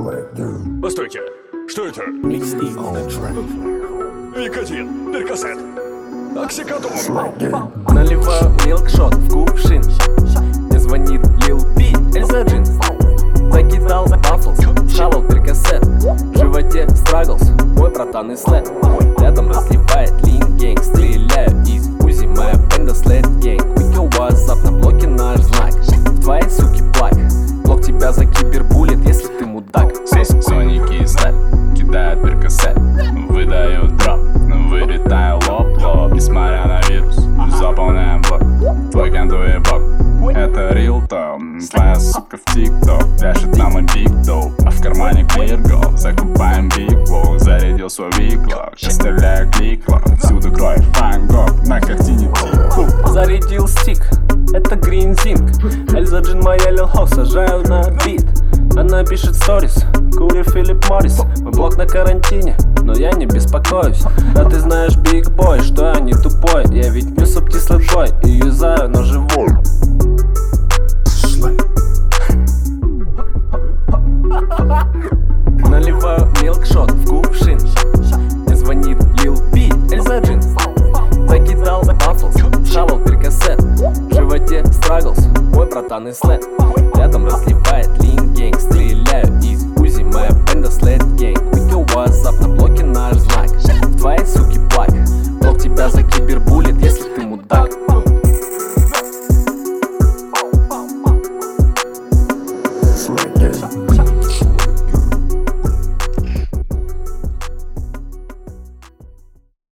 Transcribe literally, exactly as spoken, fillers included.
Постойте, что это? Никотин, перкасет, оксикодон. Наливаю милкшот в кувшин. Мне звонит Lil P, Эльза Джин. Закидал баффлс, схавал перкасет. В животе страглс, мой братан и слэп. Рядом разливает лин гэнг. Стреляю из узи, моя бенда слэт гэнг. Уикел WhatsApp, на блоке наш знак. В твоей суки плак. Блок тебя за кибербуллет, если ты мудак. Соники слэп, кидают перкасет. Выдают дроп, вылетаю лоб-лоб. Несмотря на вирус, заполняем блок. Твой контур бок, это real talk. Твоя сука в тик-ток пляшет нам и биг доп. А в кармане clear gold, закупаем биг волк. Зарядил свой виклок, я стреляю клик-лок. Всюду кровь, фан-гог, на картине тик-тук. Зарядил стик, это Green Zinc. Эльза Джин, моя Lil Hawk, сажаю на бит. Она пишет сторис, курю Филипп Моррис. Мой блог на карантине, но я не беспокоюсь. Да ты знаешь, биг бой, что я не тупой. Я ведь не субтислый бой и юзаю, но живу. Наливаю милкшот в кувшин. Мне звонит Lil P, Эльза Джин. Закидал баффлс, схавал перкасет. В животе страглс, мой братан и слэп. Рядом разливает лин гэнг. Стреляю из узи, моя бенда слэт гэнг. Уикел WhatsApp, на блоке наш знак. В твоей суки плак. Блок тебя за кибербуллет, если ты мудак.